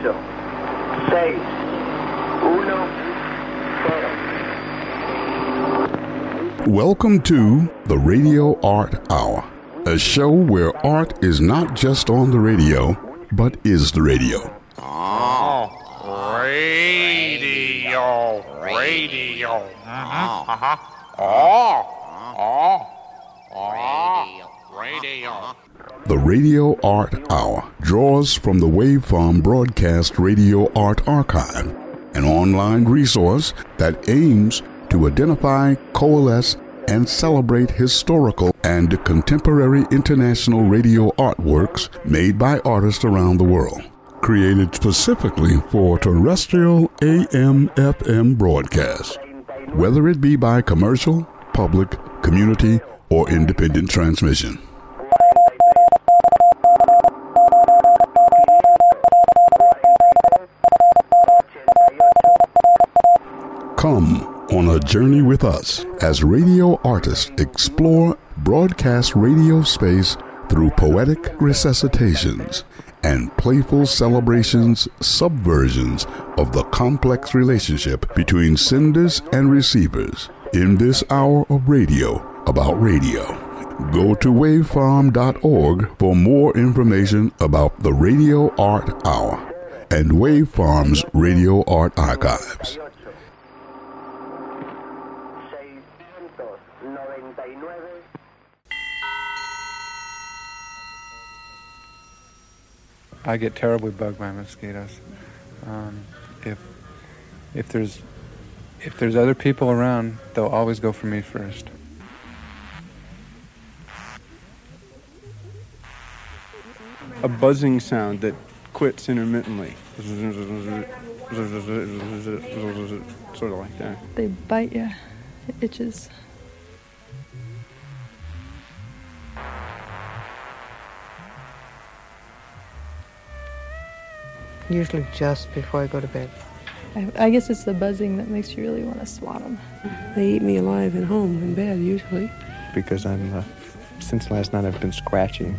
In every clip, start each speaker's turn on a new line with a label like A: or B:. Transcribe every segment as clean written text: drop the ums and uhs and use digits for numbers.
A: 6, 1, 0.
B: Welcome to the Radio Art Hour, a show where art is not just on the radio, but is the radio.
C: Radio. Radio.
B: The Radio Art Hour draws from the Waveform Broadcast Radio Art Archive, an online resource that aims to identify, coalesce, and celebrate historical and contemporary international radio artworks made by artists around the world. Created specifically for terrestrial AM/FM broadcasts, whether it be by commercial, public, community, or independent transmission. Come on a journey with us as radio artists explore broadcast radio space through poetic recitations and playful celebrations, subversions of the complex relationship between senders and receivers in this hour of radio about radio. Go to waveform.org for more information about the Radio Art Hour and Waveform's Radio Art Archives.
D: I get terribly bugged by mosquitoes. If there's other people around, they'll always go for me first.
E: A buzzing sound that quits intermittently. Sort of like that.
F: They bite you. It itches.
G: Usually just before I go to bed.
F: I guess it's the buzzing that makes you really want to swat them.
G: They eat me alive at home in bed, usually.
H: Because since last night I've been scratching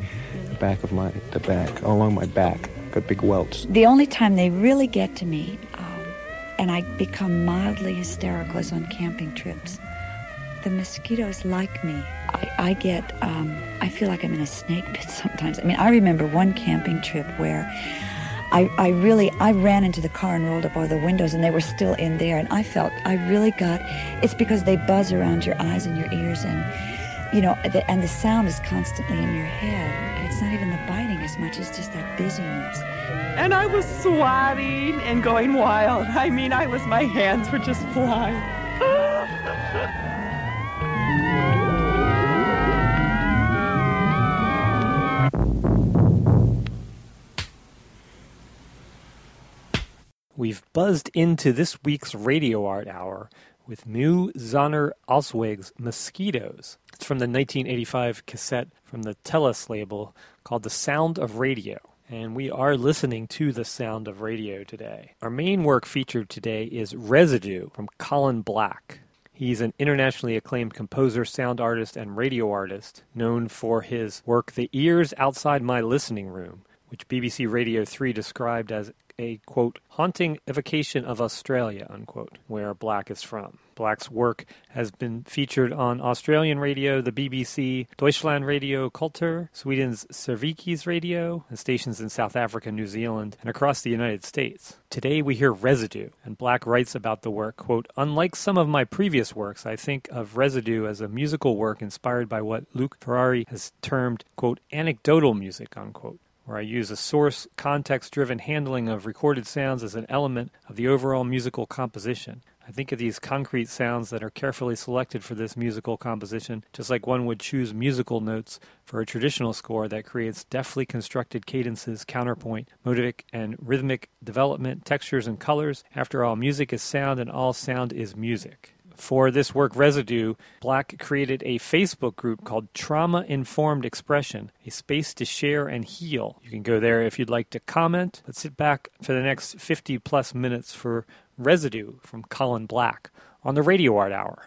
H: along my back, got big welts.
I: The only time they really get to me, and I become mildly hysterical, is on camping trips. The mosquitoes like me. I feel like I'm in a snake pit sometimes. I mean, I remember one camping trip where I ran into the car and rolled up all the windows, and they were still in there, and it's because they buzz around your eyes and your ears, and, and the sound is constantly in your head. It's not even the biting as much as just that busyness.
J: And I was swatting and going wild. I mean, my hands were just flying.
K: We've buzzed into this week's Radio Art Hour with Mu Zahner Alsweg's Mosquitoes. It's from the 1985 cassette from the Tellus label called The Sound of Radio. And we are listening to The Sound of Radio today. Our main work featured today is Residue from Colin Black. He's an internationally acclaimed composer, sound artist, and radio artist, known for his work The Ears Outside My Listening Room, which BBC Radio 3 described as a, quote, haunting evocation of Australia, unquote, where Black is from. Black's work has been featured on Australian radio, the BBC, Deutschland Radio Kultur, Sweden's Servikis Radio, and stations in South Africa, New Zealand, and across the United States. Today we hear Residue, and Black writes about the work, quote, unlike some of my previous works, I think of Residue as a musical work inspired by what Luc Ferrari has termed, quote, anecdotal music, unquote, where I use a source, context-driven handling of recorded sounds as an element of the overall musical composition. I think of these concrete sounds that are carefully selected for this musical composition, just like one would choose musical notes for a traditional score that creates deftly constructed cadences, counterpoint, motivic and rhythmic development, textures and colors. After all, music is sound and all sound is music. For this work, Residue, Black created a Facebook group called Trauma Informed Expression, a space to share and heal. You can go there if you'd like to comment. Let's sit back for the next 50-plus minutes for Residue from Colin Black on the Radio Art Hour.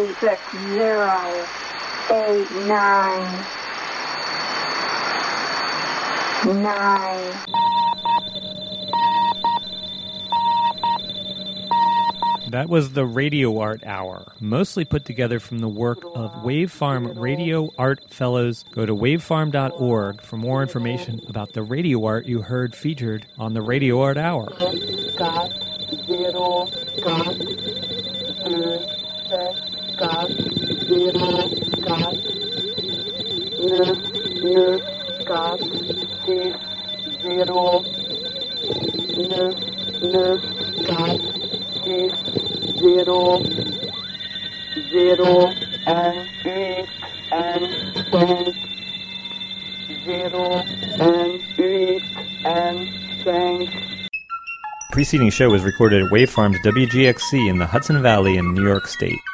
K: That was the Radio Art Hour, mostly put together from the work of Wavefarm Radio Art Fellows. Go to wavefarm.org for more information about the radio art you heard featured on the Radio Art Hour. Preceding show was recorded at Wavefarm's WGXC in the Hudson Valley in New York State.